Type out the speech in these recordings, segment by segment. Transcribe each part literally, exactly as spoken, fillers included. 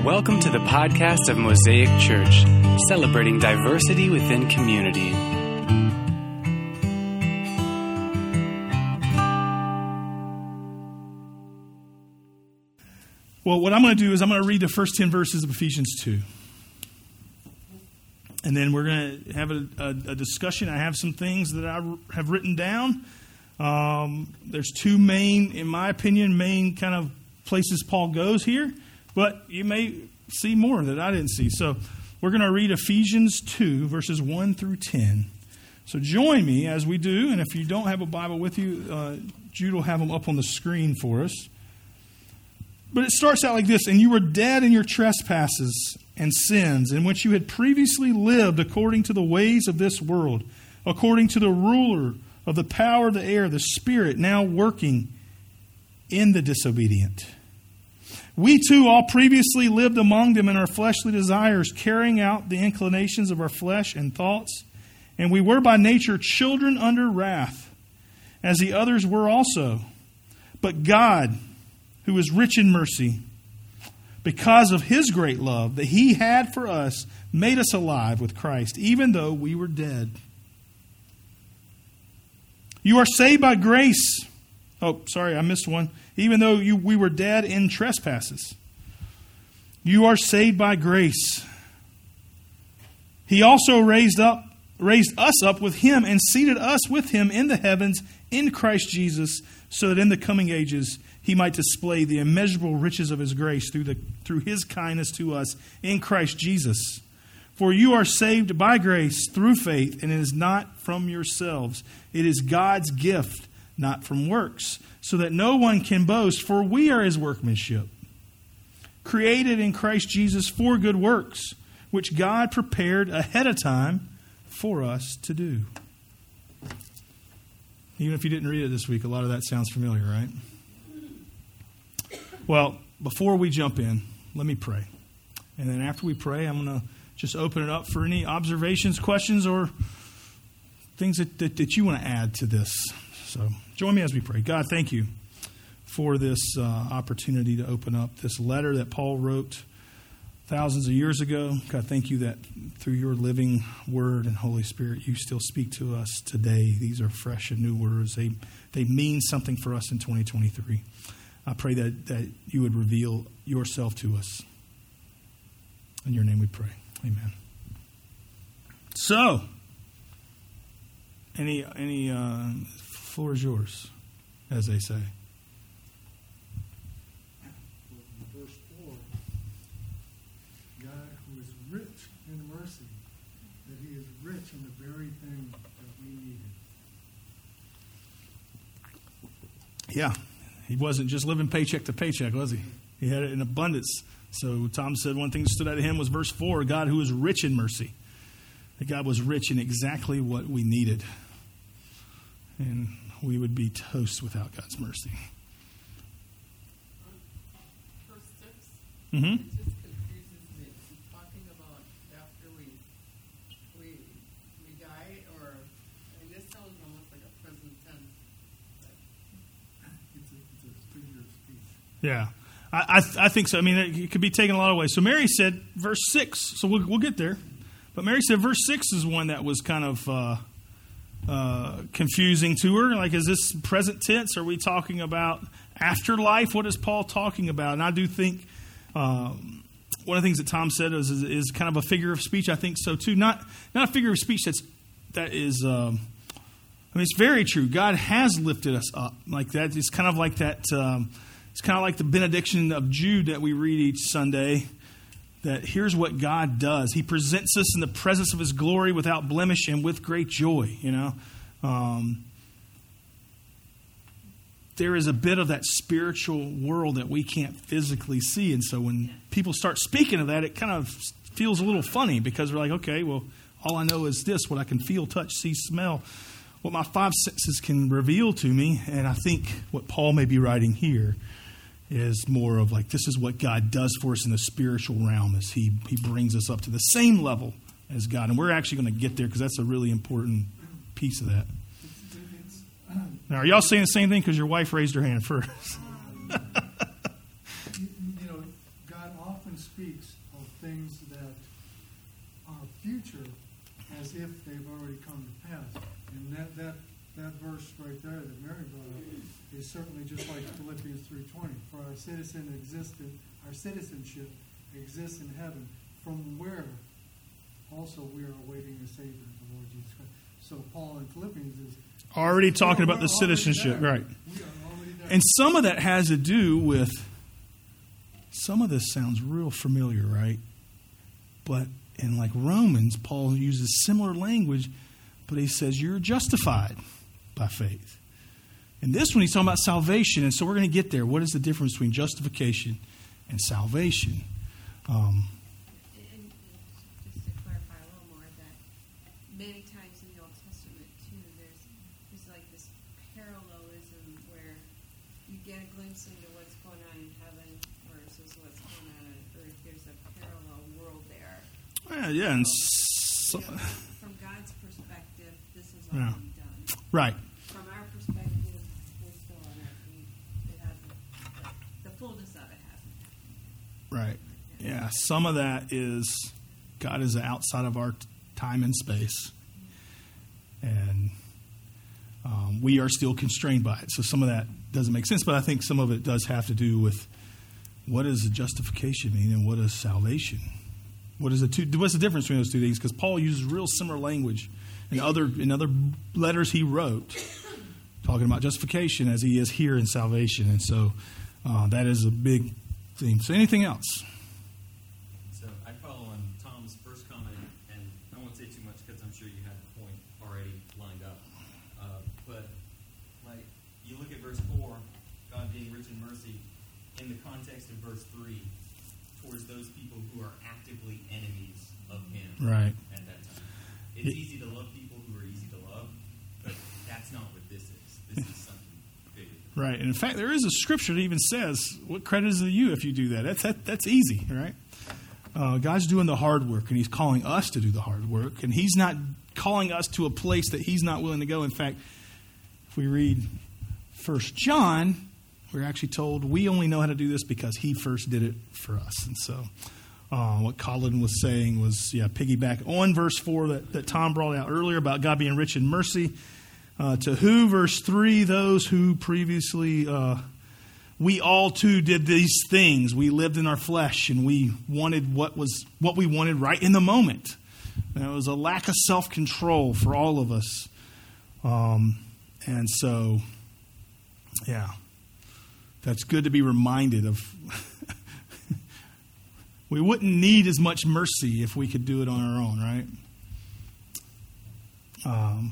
Welcome to the podcast of Mosaic Church, celebrating diversity within community. Well, what I'm going to do is I'm going to read the first ten verses of Ephesians two. And then we're going to have a, a, a discussion. I have some things that I have written down. Um, there's two main, in my opinion, main kind of places Paul goes here. But you may see more that I didn't see. So we're going to read Ephesians two, verses one through ten. So join me as we do. And if you don't have a Bible with you, uh, Jude will have them up on the screen for us. But it starts out like this. And you were dead in your trespasses and sins, in which you had previously lived according to the ways of this world, according to the ruler of the power of the air, the Spirit now working in the disobedient. We too all previously lived among them in our fleshly desires, carrying out the inclinations of our flesh and thoughts. And we were by nature children under wrath, as the others were also. But God, who is rich in mercy, because of His great love that He had for us, made us alive with Christ, even though we were dead. You are saved by grace. Oh, sorry, I missed one. Even though you, we were dead in trespasses. You are saved by grace. He also raised up, raised us up with Him and seated us with Him in the heavens in Christ Jesus, so that in the coming ages He might display the immeasurable riches of His grace through the through His kindness to us in Christ Jesus. For you are saved by grace through faith, and it is not from yourselves. It is God's gift, not from works, so that no one can boast. For we are His workmanship, created in Christ Jesus for good works, which God prepared ahead of time for us to do. Even if you didn't read it this week, a lot of that sounds familiar, right? Well, before we jump in, let me pray. And then after we pray, I'm going to just open it up for any observations, questions, or things that, that, that you want to add to this. So join me as we pray. God, thank you for this uh, opportunity to open up this letter that Paul wrote thousands of years ago. God, thank you that through your living word and Holy Spirit, you still speak to us today. These are fresh and new words. They, they mean something for us in twenty twenty-three. I pray that, that you would reveal yourself to us. In your name we pray. Amen. So, any, any uh, floor is yours, as they say. Verse four, God who is rich in mercy, that He is rich in the very thing that we needed. Yeah. He wasn't just living paycheck to paycheck, was he? He had it in abundance. So Tom said one thing that stood out to him was verse four, God who is rich in mercy. That God was rich in exactly what we needed. And we would be toast without God's mercy. Verse six, Mm-hmm. it just confuses me. He's talking about after we we we die, or I mean, this sounds almost like a present tense. It's a, it's a figure of speech. Yeah, I, I, th- I think so. I mean, it, it could be taken a lot of ways. So Mary said verse six, so we'll, we'll get there. But Mary said verse six is one that was kind of uh, uh, confusing to her. Like, is this present tense? Are we talking about afterlife? What is Paul talking about? And I do think um, one of the things that Tom said is, is, is kind of a figure of speech. I think so too. Not not a figure of speech that's that is. Um, I mean, it's very true. God has lifted us up like that. It's kind of like that. Um, it's kind of like the benediction of Jude that we read each Sunday. That here's what God does. He presents us in the presence of His glory without blemish and with great joy. You know, um, there is a bit of that spiritual world that we can't physically see, and so when people start speaking of that, it kind of feels a little funny because we're like, okay, well, all I know is this: what I can feel, touch, see, smell. What my five senses can reveal to me. And I think what Paul may be writing here is more of like, this is what God does for us in the spiritual realm, as he, he brings us up to the same level as God. And we're actually going to get there because that's a really important piece of that. Now, are y'all saying the same thing? Because your wife raised her hand first. you, you know, God often speaks speaks of things that are future as if they've already come to pass. And that, that, that verse right there that Mary brought up is certainly just like Philippians three twenty. For our citizen existed, our citizenship exists in heaven, from where also we are awaiting the Savior, the Lord Jesus Christ. So Paul in Philippians is already talking about the citizenship, right? We are already there. And some of that has to do with, some of this sounds real familiar, right? But in like Romans, Paul uses similar language, but he says you're justified by faith. And this one he's talking about salvation, and so we're going to get there. What is the difference between justification and salvation? Um, And just to clarify a little more, that many times in the Old Testament too, there's there's like this parallelism where you get a glimpse into what's going on in heaven versus what's going on on earth. There's a parallel world there. yeah, yeah, and so, You know, from God's perspective, this is Yeah. already done. right. From our perspective, we're still on our feet. It hasn't. The fullness of it hasn't happened. Right. Yeah, some of that is God is outside of our t- time and space. And um, we are still constrained by it. So some of that doesn't make sense, but I think some of it does have to do with what does a justification mean and what is salvation? What is the two, what's the difference between those two things? Because Paul uses real similar language in other in other letters he wrote, talking about justification as he is here in salvation. And so uh, that is a big theme. So anything else? So I follow on Tom's first comment, and I won't say too much because I'm sure you had the point already lined up. Uh, but like you look at verse four, God being rich in mercy, in the context of verse three, towards those people who are actively enemies of Him Right. at that time. It's easy to love people who are easy to love, but that's not what this is. This is something bigger. Right. And in fact, there is a scripture that even says, what credit is it to you if you do that? That's that, that's easy, right? Uh, God's doing the hard work, and He's calling us to do the hard work. And He's not calling us to a place that He's not willing to go. In fact, if we read First John, we're actually told we only know how to do this because He first did it for us. And so uh, what Colin was saying was, yeah, piggyback on verse four that, that Tom brought out earlier about God being rich in mercy. Uh, to who, verse three, those who previously, uh, we all too did these things. We lived in our flesh, and we wanted what was what we wanted right in the moment. And it was a lack of self-control for all of us. Um, and so, yeah, that's good to be reminded of. We wouldn't need as much mercy if we could do it on our own, right? Um,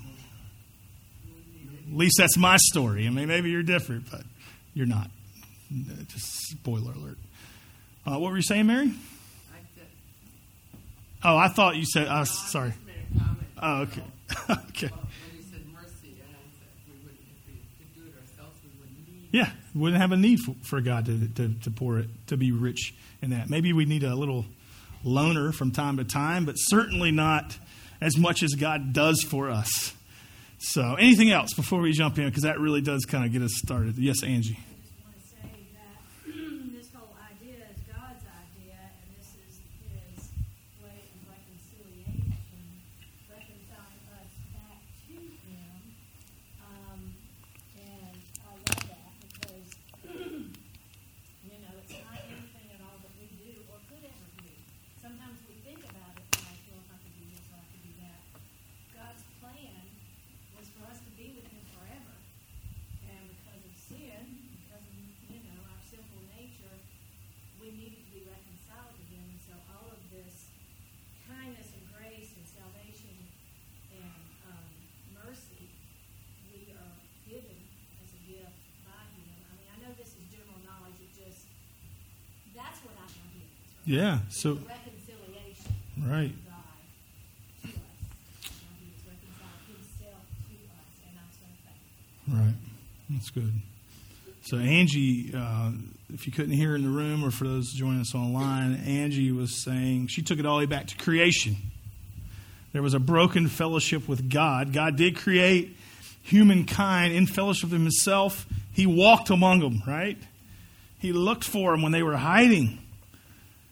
at least that's my story. I mean, maybe you're different, but you're not. Just spoiler alert. Uh, what were you saying, Mary? I said, Oh, I thought you said. Uh, no, I sorry. just made a comment. Oh, okay. Okay. Well, when you said mercy, and I said we wouldn't, if we could do it ourselves, we wouldn't need. Yeah, we wouldn't have a need for, for God to, to to pour it, to be rich in that. Maybe we need a little loaner from time to time, but certainly not as much as God does for us. So, anything else before we jump in? Because that really does kind of get us started. Yes, Angie. I just want to say that this whole idea is God's idea, and this is His way of reconciliation, reconciling us back to Him. Um, and I love that because, you know, it's not anything at all that we do or could ever do. Sometimes we think about it like, well, if I could do this or I could do that. God's plan was for us to be with Him forever. And because of sin, because of, you know, our sinful nature, we needed to be reconciled to Him. And so all of this kindness and grace and salvation and um, mercy, we are given as a gift by Him. I mean, I know this is general knowledge. It just, that's what I know He is. Right? Yeah. So, The reconciliation right. of God to us. How He has reconciled Himself to us, and I'm so thankful. Right. That's good. So Angie, uh, if you couldn't hear her in the room or for those joining us online, Angie was saying she took it all the way back to creation. There was a broken fellowship with God. God did create humankind in fellowship with Himself. He walked among them, right? He looked for them when they were hiding.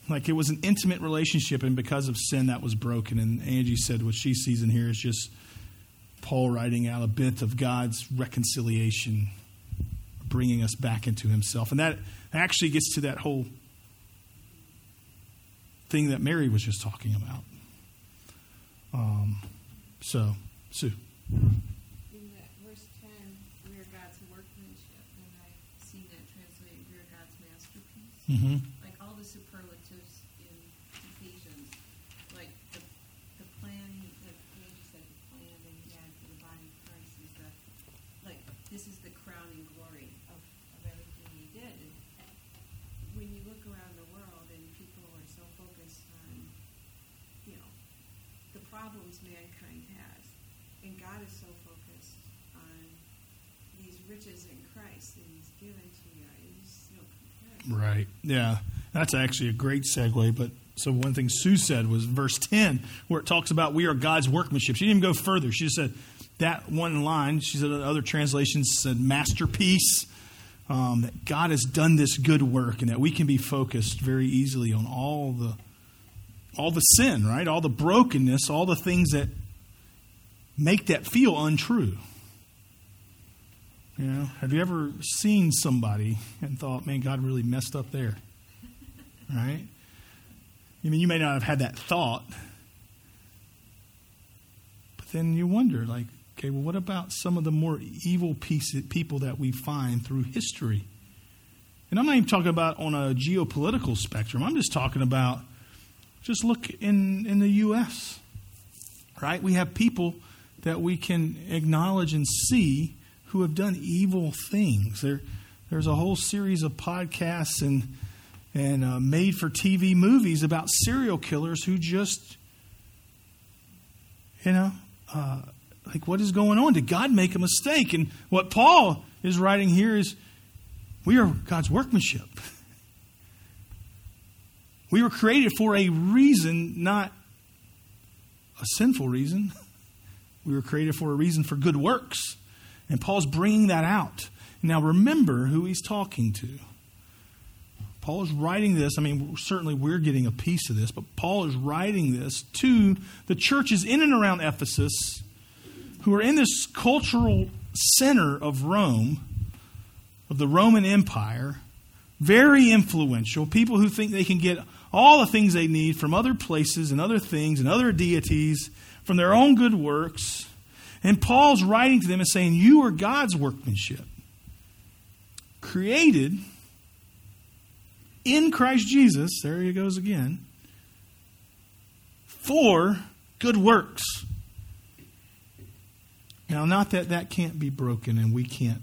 Like it was an intimate relationship, and because of sin, that was broken. And Angie said what she sees in here is just Paul writing out a bit of God's reconciliation, bringing us back into himself. And that actually gets to that whole thing that Mary was just talking about. Um, so, Sue. In that verse ten, we are God's workmanship, and I've seen that translated, we are God's masterpiece. Mm-hmm. Like all the superlatives in Ephesians, like the, the plan, the Angie said, the plan that he had for the body of Christ is the, like, this is the crowning glory of, of everything he did. And when you look around the world and people are so focused on, you know, the problems mankind has, and God is so focused on these riches in Christ that he's given to you, it's no comparison. Right. Yeah. That's actually a great segue. But so one thing Sue said was verse ten, where it talks about we are God's workmanship. She didn't even go further. She just said that one line. She said other translations said masterpiece. Um, that God has done this good work, and that we can be focused very easily on all the all the sin, right? All the brokenness, all the things that make that feel untrue. You know, have you ever seen somebody and thought, man, God really messed up there? Right? I mean, you may not have had that thought, but then you wonder, like, okay, well, what about some of the more evil pieces, people that we find through history? And I'm not even talking about on a geopolitical spectrum. I'm just talking about, just look in, in the U S, right? We have people that we can acknowledge and see who have done evil things. There, there's a whole series of podcasts and and uh, made-for-T V movies about serial killers who just, you know, uh, like what is going on? Did God make a mistake? And what Paul is writing here is, we are God's workmanship. We were created for a reason, not a sinful reason. We were created for a reason for good works. And Paul's bringing that out. Now remember who he's talking to. Paul is writing this. I mean, certainly we're getting a piece of this, but Paul is writing this to the churches in and around Ephesus who are in this cultural center of Rome, of the Roman Empire, very influential, people who think they can get all the things they need from other places and other things and other deities, from their own good works. And Paul's writing to them and saying, you are God's workmanship, created in Christ Jesus, there he goes again, for good works. Now, not that that can't be broken and we can't.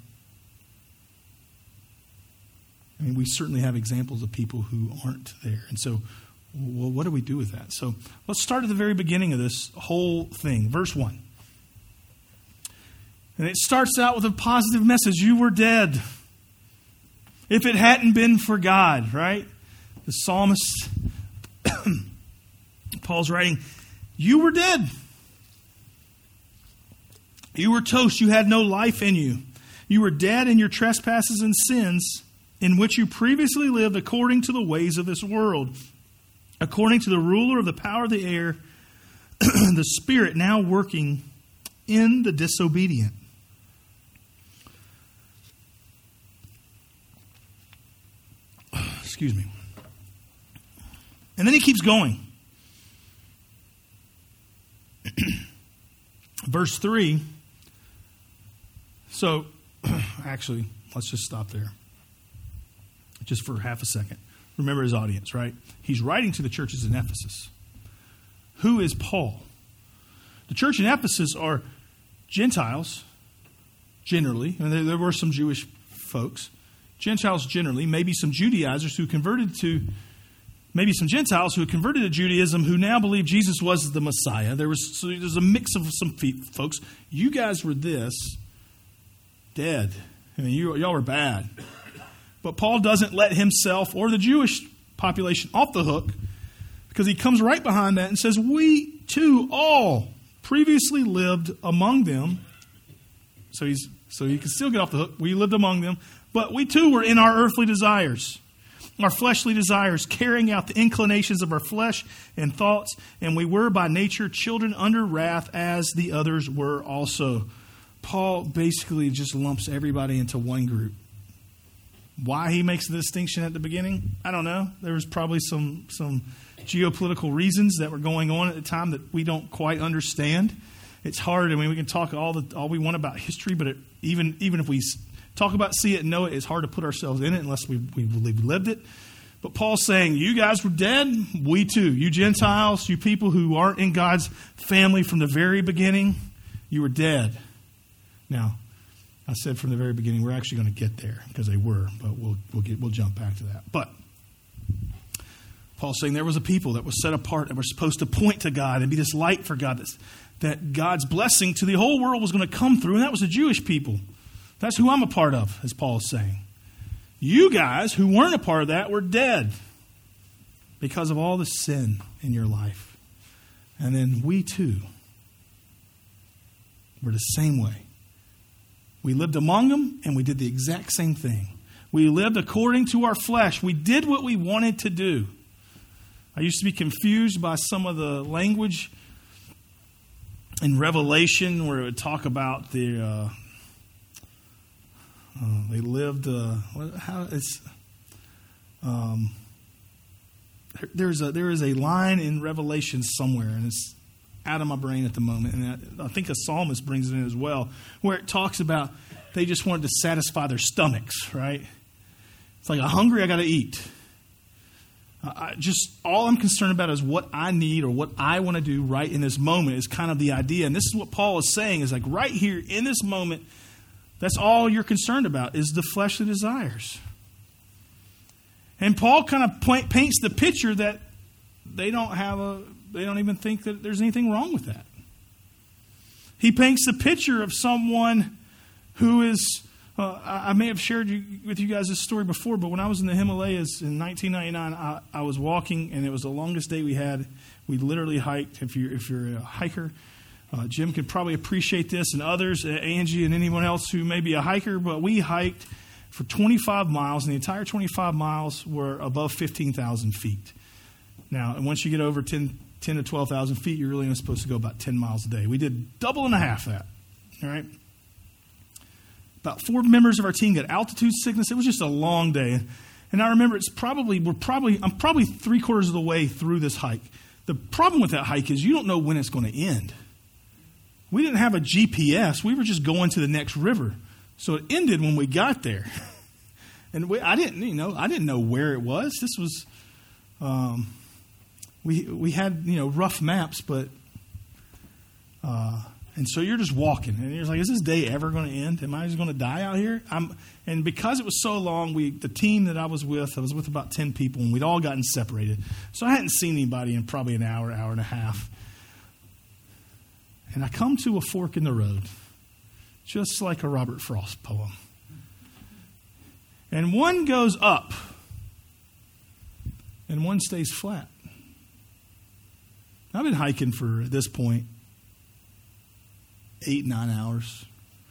I mean, we certainly have examples of people who aren't there. And so, well, what do we do with that? So let's start at the very beginning of this whole thing. Verse one. And it starts out with a positive message. You were dead. If it hadn't been for God, right? The psalmist, Paul's writing, you were dead. You were toast. You had no life in you. You were dead in your trespasses and sins, in which you previously lived according to the ways of this world, according to the ruler of the power of the air, the Spirit now working in the disobedient. Excuse me. And then he keeps going. Verse three. So, actually, let's just stop there. Just for half a second. Remember his audience, right? He's writing to the churches in Ephesus. Who is Paul? The church in Ephesus are Gentiles, generally. And there, there were some Jewish folks. Gentiles generally, maybe some Judaizers who converted to, maybe some Gentiles who had converted to Judaism who now believe Jesus was the Messiah. There was so there's a mix of some folks. You guys were this, dead. I mean, you, y'all were bad. But Paul doesn't let himself or the Jewish population off the hook, because he comes right behind that and says, we too all previously lived among them. So he's so he can still get off the hook. We lived among them. But we too were in our earthly desires. our fleshly desires, carrying out the inclinations of our flesh and thoughts, and we were by nature children under wrath as the others were also. Paul basically just lumps everybody into one group. Why he makes the distinction at the beginning, I don't know. There was probably some some geopolitical reasons that were going on at the time that we don't quite understand. It's hard. I mean, we can talk all the all we want about history, but it, even even if we talk about, see it, and know it, it's hard to put ourselves in it unless we, we, we've lived it. But Paul's saying, you guys were dead, we too. You Gentiles, you people who aren't in God's family from the very beginning, you were dead. Now, I said from the very beginning, we're actually going to get there because they were, but we'll we'll get we'll jump back to that. But Paul's saying there was a people that was set apart that were supposed to point to God and be this light for God, that, that God's blessing to the whole world was going to come through, and that was the Jewish people. That's who I'm a part of, as Paul is saying. You guys who weren't a part of that were dead because of all the sin in your life. And then we too were the same way. We lived among them and we did the exact same thing. We lived according to our flesh. We did what we wanted to do. I used to be confused by some of the language in Revelation where it would talk about the... Uh, Uh, they lived. Uh, how it's. Um, there's a there is a line in Revelation somewhere, and it's out of my brain at the moment. And I, I think a psalmist brings it in as well, where it talks about they just wanted to satisfy their stomachs. Right? It's like, I'm hungry, I got to eat. Uh, I just all I'm concerned about is what I need or what I want to do right in this moment. Is kind of the idea, and this is what Paul is saying. Is like right here in this moment. That's all you're concerned about is the fleshly desires. And Paul kind of point, paints the picture that they don't have a, they don't even think that there's anything wrong with that. He paints the picture of someone who is, uh, I may have shared you, with you guys this story before, but when I was in the Himalayas in nineteen ninety-nine, I, I was walking, and it was the longest day we had. We literally hiked, if you're, if you're a hiker, Uh, Jim could probably appreciate this, and others, uh, Angie and anyone else who may be a hiker, but we hiked for twenty-five miles, and the entire twenty-five miles were above fifteen thousand feet. Now, and once you get over ten, ten to twelve thousand feet, you're really only supposed to go about ten miles a day. We did double and a half that, all right? About four members of our team got altitude sickness. It was just a long day. And I remember it's probably, we're probably, I'm probably three quarters of the way through this hike. The problem with that hike is you don't know when it's going to end. We didn't have a G P S. We were just going to the next river. So it ended when we got there. And we, I didn't, you know, I didn't know where it was. This was, um, we we had, you know, rough maps, but, uh, and so you're just walking. And you're like, is this day ever going to end? Am I just going to die out here? I'm, and because it was so long, we the team that I was with, I was with about ten people, and we'd all gotten separated. So I hadn't seen anybody in probably an hour, hour and a half. And I come to a fork in the road, just like a Robert Frost poem. And one goes up, and one stays flat. I've been hiking for, at this point, eight, nine hours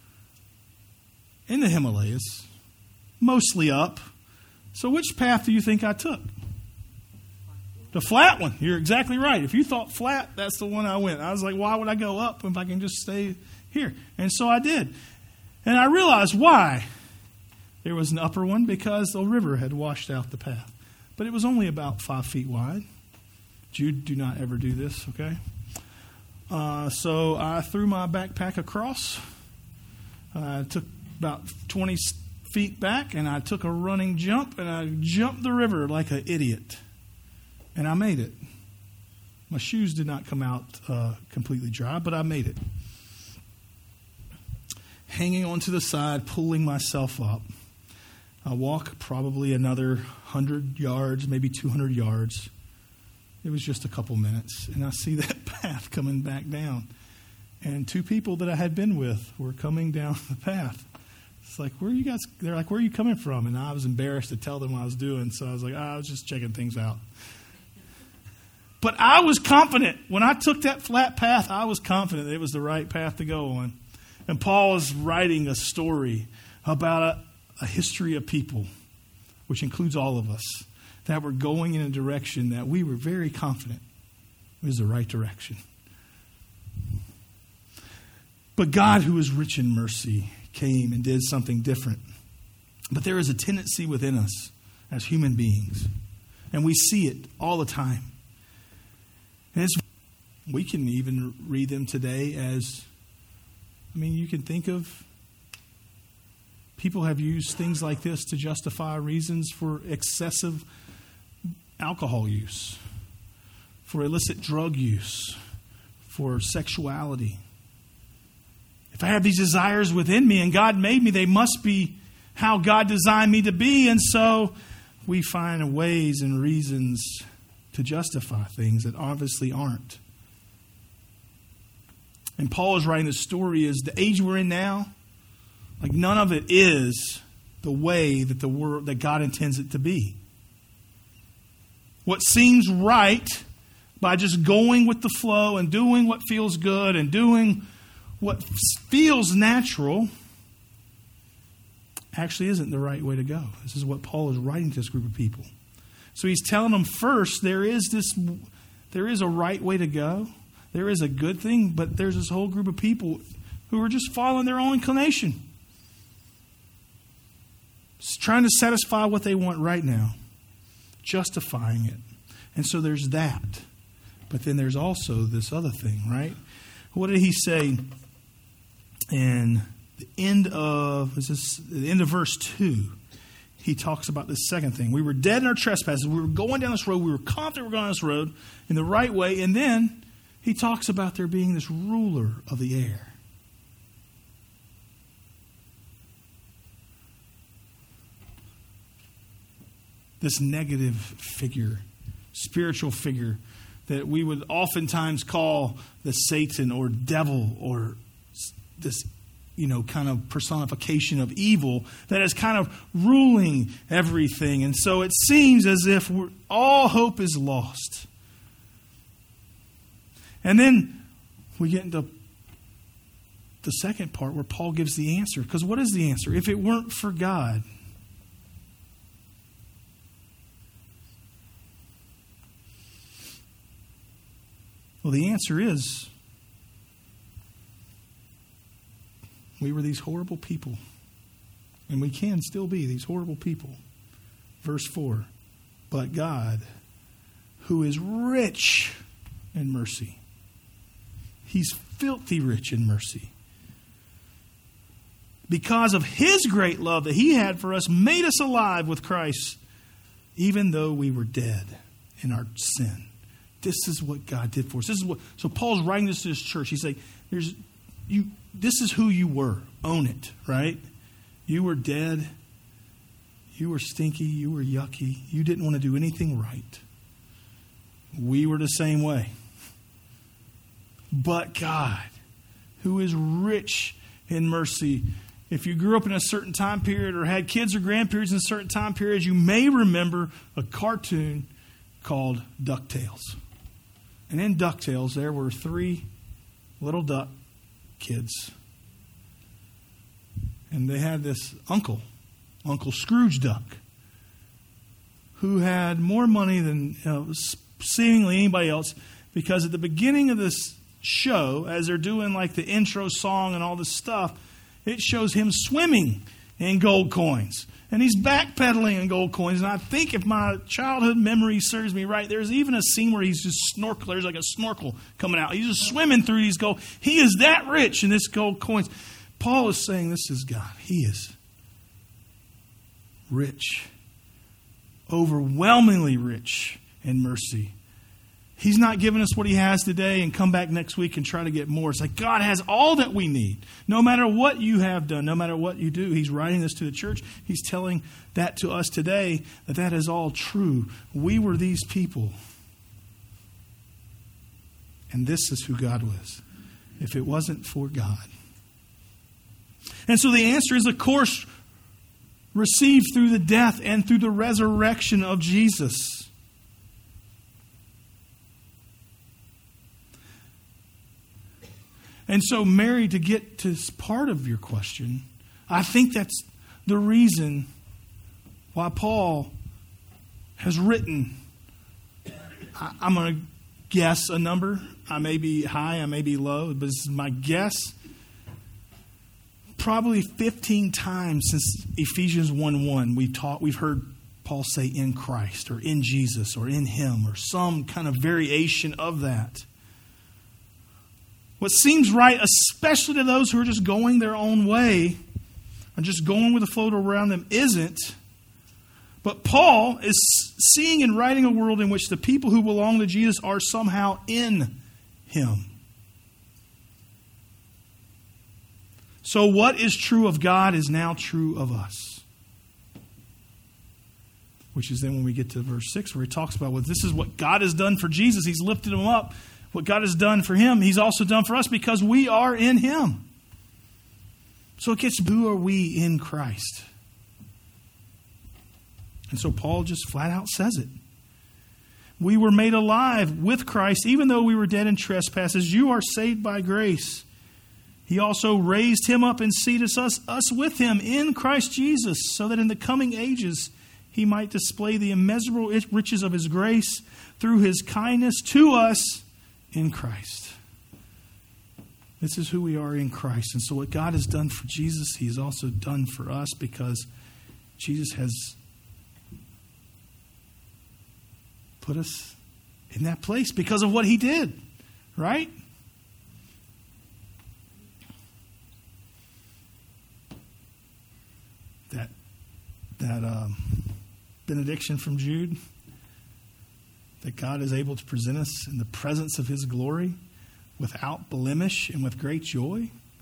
in the Himalayas, mostly up. So which path do you think I took? The flat one. You're exactly right. If you thought flat, that's the one I went. I was like, why would I go up if I can just stay here? And so I did. And I realized why. There was an upper one because the river had washed out the path. But it was only about five feet wide. Jude, do not ever do this, okay? Uh, so I threw my backpack across. I uh, took about twenty feet back, and I took a running jump, and I jumped the river like an idiot. And I made it. My shoes did not come out uh, completely dry, but I made it. Hanging onto the side, pulling myself up. I walk probably another one hundred yards, maybe two hundred yards. It was just a couple minutes. And I see that path coming back down. And two people that I had been with were coming down the path. It's like, where are you guys? They're like, where are you coming from? And I was embarrassed to tell them what I was doing. So I was like, oh, I was just checking things out. But I was confident. When I took that flat path, I was confident it was the right path to go on. And Paul is writing a story about a, a history of people, which includes all of us, that were going in a direction that we were very confident was the right direction. But God, who is rich in mercy, came and did something different. But there is a tendency within us as human beings, and we see it all the time. And it's, we can even read them today as, I mean, you can think of people have used things like this to justify reasons for excessive alcohol use, for illicit drug use, for sexuality. If I have these desires within me and God made me, they must be how God designed me to be. And so we find ways and reasons to justify things that obviously aren't. And Paul is writing the story is the age we're in now, like none of it is the way that the world that God intends it to be. What seems right by just going with the flow and doing what feels good and doing what feels natural actually isn't the right way to go. This is what Paul is writing to this group of people. So he's telling them first, there is this, there is a right way to go. There is a good thing, but there's this whole group of people who are just following their own inclination. Just trying to satisfy what they want right now. Justifying it. And so there's that. But then there's also this other thing, right? What did he say in the end of is this the end of verse two? He talks about this second thing. We were dead in our trespasses. We were going down this road. We were confident we were going down this road in the right way. And then he talks about there being this ruler of the air. This negative figure, spiritual figure that we would oftentimes call the Satan or devil or this, you know, kind of personification of evil that is kind of ruling everything. And so it seems as if we're, all hope is lost. And then we get into the second part where Paul gives the answer. Because what is the answer? If it weren't for God, well, the answer is we were these horrible people. And we can still be these horrible people. Verse four. But God, who is rich in mercy. He's filthy rich in mercy. Because of His great love that He had for us, made us alive with Christ, even though we were dead in our sin. This is what God did for us. This is what. So Paul's writing this to his church. He's like, "There's you. This is who you were. Own it, right? You were dead. You were stinky. You were yucky. You didn't want to do anything right. We were the same way. But God, who is rich in mercy." If you grew up in a certain time period or had kids or grandparents in a certain time period, you may remember a cartoon called DuckTales. And in DuckTales, there were three little duck kids. And they had this uncle, Uncle Scrooge Duck, who had more money than you know, seemingly anybody else, because at the beginning of this show, as they're doing like the intro song and all this stuff, it shows him swimming in gold coins. And he's backpedaling in gold coins. And I think if my childhood memory serves me right, there's even a scene where he's just snorkel. There's like a snorkel coming out. He's just swimming through these gold. He is that rich in this gold coins. Paul is saying this is God. He is rich, overwhelmingly rich in mercy. He's not giving us what He has today and come back next week and try to get more. It's like God has all that we need. No matter what you have done, no matter what you do. He's writing this to the church. He's telling that to us today, that that is all true. We were these people. And this is who God was. If it wasn't for God. And so the answer is, of course, received through the death and through the resurrection of Jesus. And so, Mary, to get to part of your question, I think that's the reason why Paul has written, I, I'm going to guess a number. I may be high, I may be low, but this is my guess. Probably fifteen times since Ephesians one one, we've taught, we've heard Paul say in Christ or in Jesus or in Him or some kind of variation of that. What seems right, especially to those who are just going their own way and just going with the flow around them, isn't. But Paul is seeing and writing a world in which the people who belong to Jesus are somehow in Him. So what is true of God is now true of us. Which is then when we get to verse six where he talks about, well, this is what God has done for Jesus. He's lifted him up. What God has done for him, He's also done for us because we are in Him. So it gets, who are we in Christ? And so Paul just flat out says it. We were made alive with Christ, even though we were dead in trespasses. You are saved by grace. He also raised Him up and seated us, us with Him in Christ Jesus, so that in the coming ages He might display the immeasurable riches of His grace through His kindness to us in Christ. This is who we are in Christ. And so what God has done for Jesus, He has also done for us because Jesus has put us in that place because of what He did. Right? That, that um, benediction from Jude, that God is able to present us in the presence of His glory without blemish and with great joy.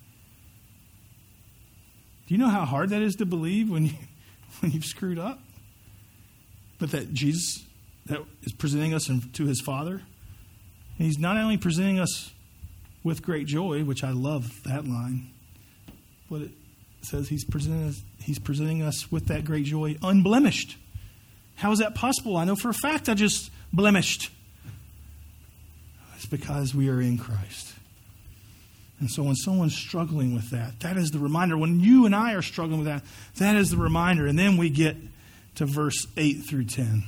Do you know how hard that is to believe when you when you've screwed up? But that Jesus that is presenting us to His Father, and He's not only presenting us with great joy, which I love that line, but it says He's presenting us, He's presenting us with that great joy unblemished. How is that possible? I know for a fact I just blemished. It's because we are in Christ. And so when someone's struggling with that, that is the reminder. When you and I are struggling with that, that is the reminder. And then we get to verse eight through ten.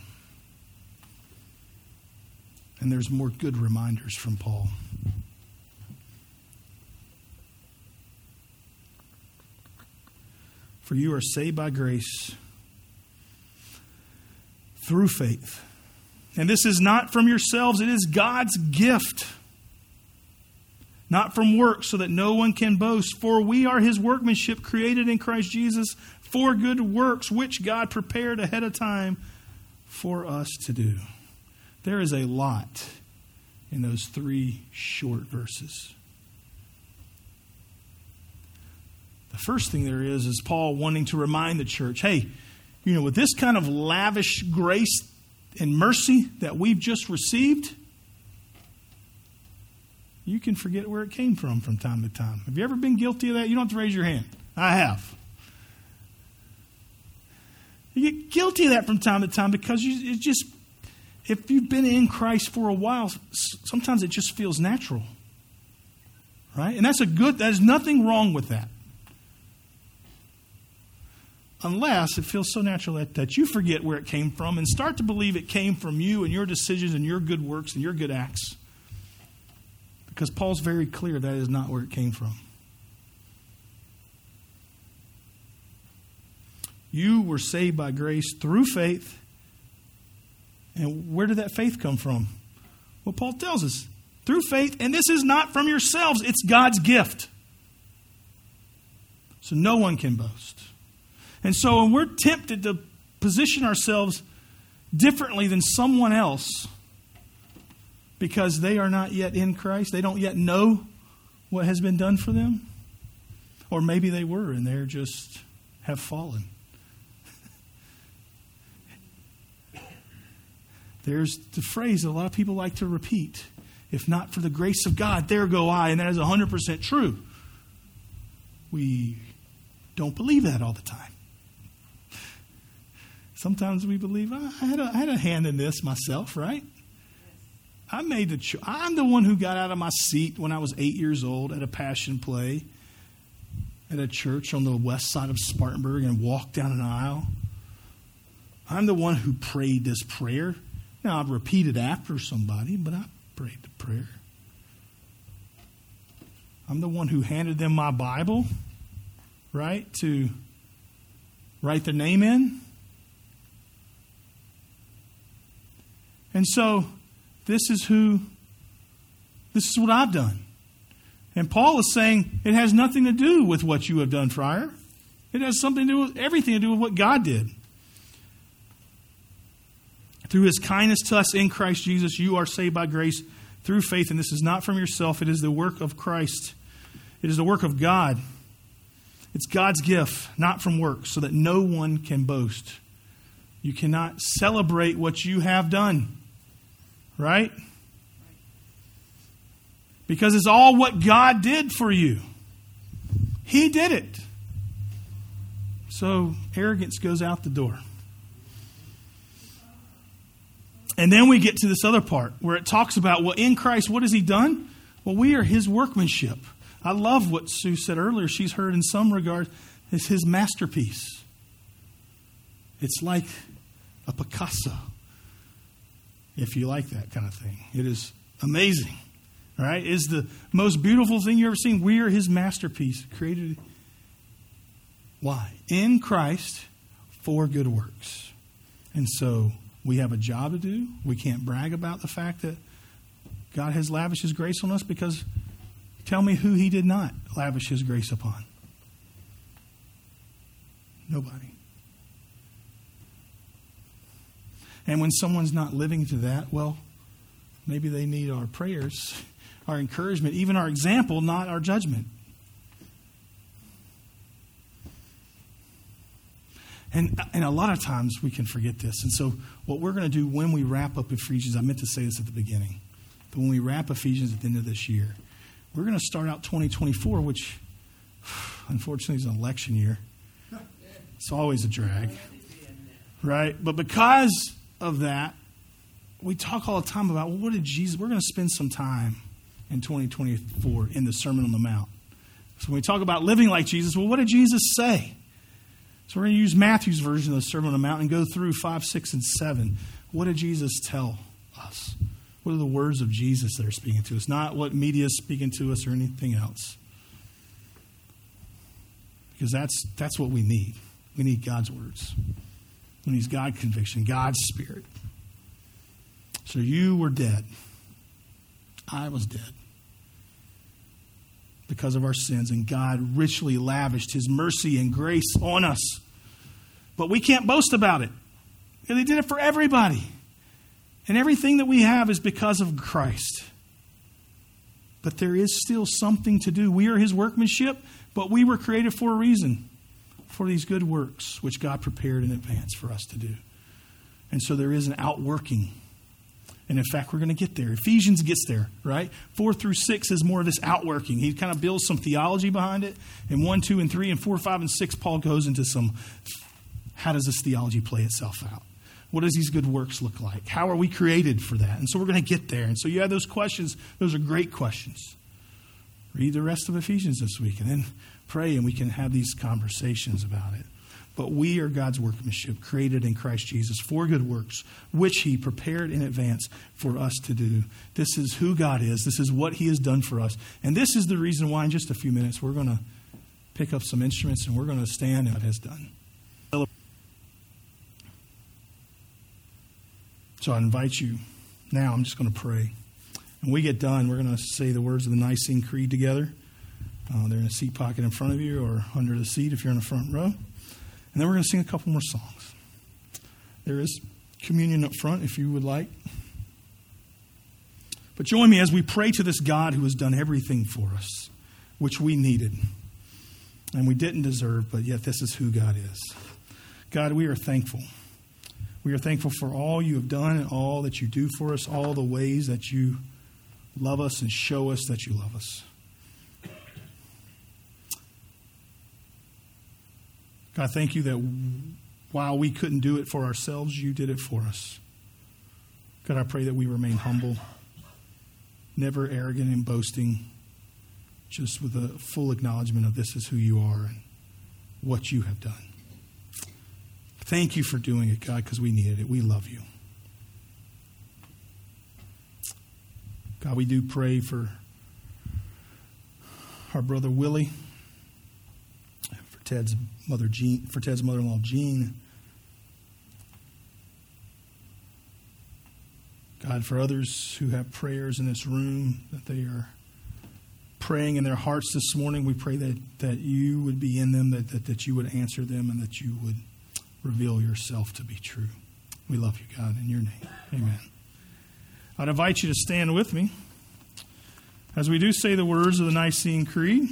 And there's more good reminders from Paul. For you are saved by grace through faith. And this is not from yourselves, it is God's gift. Not from works, so that no one can boast. For we are His workmanship, created in Christ Jesus for good works, which God prepared ahead of time for us to do. There is a lot in those three short verses. The first thing there is, is Paul wanting to remind the church, hey, you know, with this kind of lavish grace and mercy that we've just received, you can forget where it came from from time to time. Have you ever been guilty of that? You don't have to raise your hand. I have. You get guilty of that from time to time because you, it just, if you've been in Christ for a while, sometimes it just feels natural. Right? And that's a good, there's nothing wrong with that. Unless it feels so natural that, that you forget where it came from and start to believe it came from you and your decisions and your good works and your good acts. Because Paul's very clear that is not where it came from. You were saved by grace through faith. And where did that faith come from? Well, Paul tells us, through faith, and this is not from yourselves, it's God's gift. So no one can boast. And so when we're tempted to position ourselves differently than someone else because they are not yet in Christ, they don't yet know what has been done for them, or maybe they were and they're just have fallen. There's the phrase that a lot of people like to repeat. If not for the grace of God, there go I. And that is one hundred percent true. We don't believe that all the time. Sometimes we believe, oh, I, had a, I had a hand in this myself, right? I made the cho- I'm the one who got out of my seat when I was eight years old at a passion play at a church on the west side of Spartanburg and walked down an aisle. I'm the one who prayed this prayer. Now, I've repeated after somebody, but I prayed the prayer. I'm the one who handed them my Bible, right, to write their name in. And so, this is who, this is what I've done. And Paul is saying it has nothing to do with what you have done, Friar. It has something to do with, everything to do with what God did. Through his kindness to us in Christ Jesus, you are saved by grace through faith. And this is not from yourself. It is the work of Christ. It is the work of God. It's God's gift, not from works, so that no one can boast. You cannot celebrate what you have done. Right? Because it's all what God did for you. He did it. So arrogance goes out the door. And then we get to this other part where it talks about, well, in Christ, what has he done? Well, we are his workmanship. I love what Sue said earlier. She's heard in some regard it's his masterpiece. It's like a Picasso, if you like that kind of thing. It is amazing. All right? It is the most beautiful thing you've ever seen. We are his masterpiece, created. Why? In Christ for good works. And so we have a job to do. We can't brag about the fact that God has lavished his grace on us, because tell me who he did not lavish his grace upon. Nobody. And when someone's not living to that, well, maybe they need our prayers, our encouragement, even our example, not our judgment. And, and a lot of times we can forget this. And so what we're going to do when we wrap up Ephesians, I meant to say this at the beginning, but when we wrap Ephesians at the end of this year, we're going to start out twenty twenty-four, which unfortunately is an election year. It's always a drag, right? But because of that, we talk all the time about, well, what did Jesus, we're going to spend some time in twenty twenty-four in the Sermon on the Mount. So when we talk about living like Jesus, well, what did Jesus say? So we're going to use Matthew's version of the Sermon on the Mount and go through five, six, and seven. What did Jesus tell us? What are the words of Jesus that are speaking to us? Not what media is speaking to us or anything else. Because that's that's what we need. We need God's words. We need God's conviction, God's Spirit. So you were dead. I was dead. Because of our sins, and God richly lavished his mercy and grace on us. But we can't boast about it. Because he did it for everybody. And everything that we have is because of Christ. But there is still something to do. We are his workmanship, but we were created for a reason. For these good works, which God prepared in advance for us to do. And so there is an outworking. And in fact, we're going to get there. Ephesians gets there, right? Four through six is more of this outworking. He kind of builds some theology behind it. And one, two, and three, and four, five, and six, Paul goes into some, how does this theology play itself out? What does these good works look like? How are we created for that? And so we're going to get there. And so you have those questions. Those are great questions. Read the rest of Ephesians this week and then pray, and we can have these conversations about it. But we are God's workmanship, created in Christ Jesus for good works, which he prepared in advance for us to do. This is who God is. This is what he has done for us. And this is the reason why in just a few minutes we're going to pick up some instruments and we're going to stand and what has done. So I invite you now. I'm just going to pray. When we get done, we're going to say the words of the Nicene Creed together. Uh, they're in a seat pocket in front of you or under the seat if you're in the front row. And then we're going to sing a couple more songs. There is communion up front if you would like. But join me as we pray to this God who has done everything for us, which we needed. And we didn't deserve, but yet this is who God is. God, we are thankful. We are thankful for all you have done and all that you do for us, all the ways that you love us and show us that you love us. God, thank you that while we couldn't do it for ourselves, you did it for us. God, I pray that we remain humble, never arrogant and boasting, just with a full acknowledgement of this is who you are and what you have done. Thank Thank you for doing it, God, because we needed it. We love you. God, we do pray for our brother Willie, for Ted's mother Jean, for Ted's mother-in-law Jean. God, for others who have prayers in this room that they are praying in their hearts this morning, we pray that, that you would be in them, that, that, that you would answer them, and that you would reveal yourself to be true. We love you, God, in your name. Amen. I'd invite you to stand with me as we do say the words of the Nicene Creed.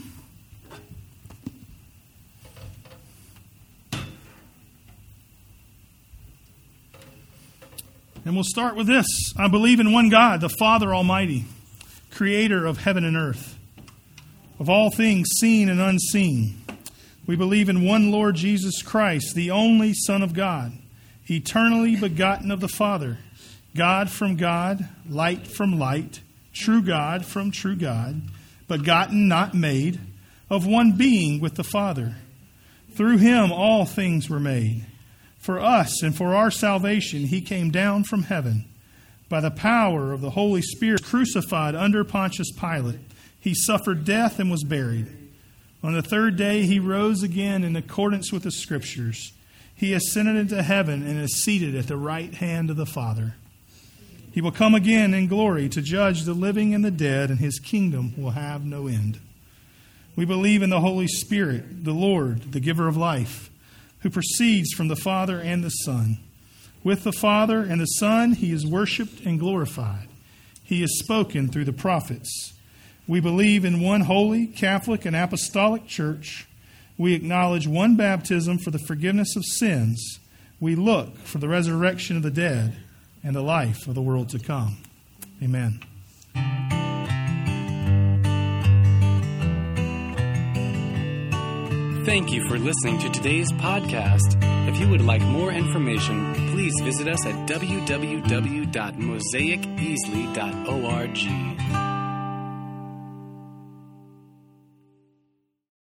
And we'll start with this. I believe in one God, the Father Almighty, creator of heaven and earth, of all things seen and unseen. We believe in one Lord Jesus Christ, the only Son of God, eternally begotten of the Father, God from God, light from light, true God from true God, begotten, not made, of one being with the Father. Through him all things were made. For us and for our salvation he came down from heaven. By the power of the Holy Spirit, crucified under Pontius Pilate, he suffered death and was buried. On the third day he rose again in accordance with the Scriptures. He ascended into heaven and is seated at the right hand of the Father. He will come again in glory to judge the living and the dead, and his kingdom will have no end. We believe in the Holy Spirit, the Lord, the giver of life, who proceeds from the Father and the Son. With the Father and the Son, he is worshipped and glorified. He is spoken through the prophets. We believe in one holy, Catholic, and apostolic church. We acknowledge one baptism for the forgiveness of sins. We look for the resurrection of the dead and the life of the world to come. Amen. Thank you for listening to today's podcast. If you would like more information, please visit us at w w w dot mosaic easley dot org.